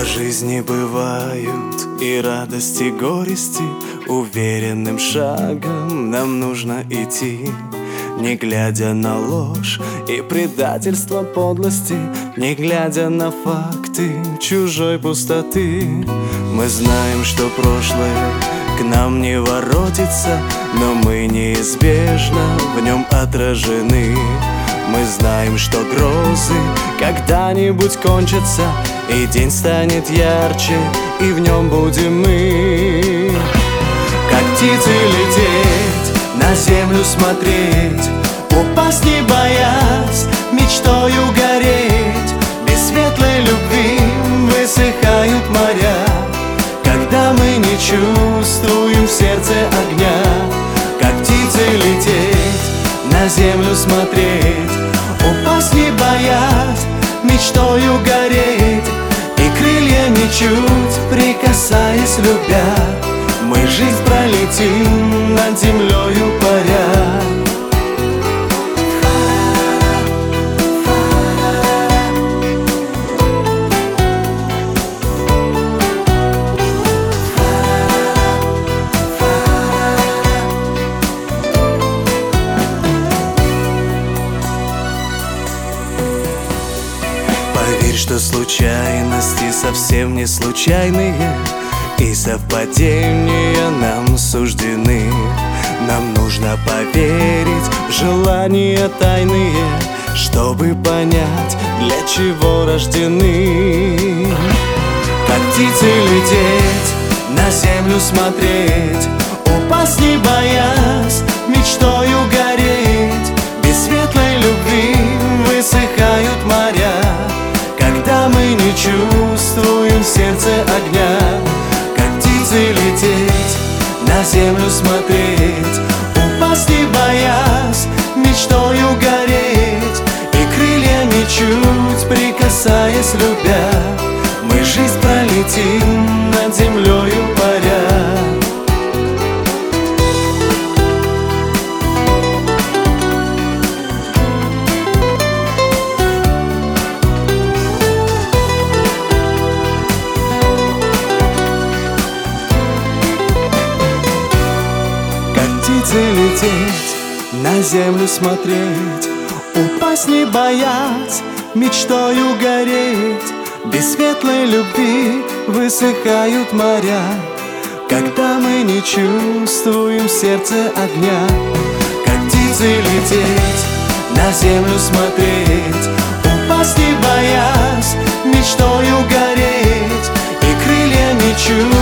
жизни бывают и радости, и горести. Уверенным шагом нам нужно идти, не глядя на ложь и предательство подлости, не глядя на факты чужой пустоты. Мы знаем, что прошлое к нам не воротится, но мы неизбежно в нем отражены. Мы знаем, что грозы когда-нибудь кончатся, и день станет ярче, и в нем будем мы. Как птицы лететь, на землю смотреть, упасть не боясь, мечтою гореть. Без светлой любви высыхают моря, когда мы не чувствуем в сердце огня. Как птицы лететь, на землю смотреть, упасть не боясь, мечтою гореть. И крыльями чуть прикасаясь, любя, мы жизнь пролетим над землею паря. Поверь, что случайности совсем не случайные, и совпадения нам суждены. Нам нужно поверить в желания тайные, чтобы понять, для чего рождены. Как птицы лететь, на землю смотреть, упасть не боясь, мечтою гореть. Без светлой любви высыхают моря, когда мы не чувствуем в сердце огня. Лететь, на землю смотреть, упасть не боясь, мечтою гореть. И крыльями чуть прикасаясь, любя, мы жизнь пролетим над землею паря. Лететь, на землю смотреть, упасть не боясь, мечтою гореть. Без светлой любви высыхают моря, когда мы не чувствуем в сердце огня. Как птицы лететь, на землю смотреть, упасть не боясь, мечтою гореть. И крыльями чуть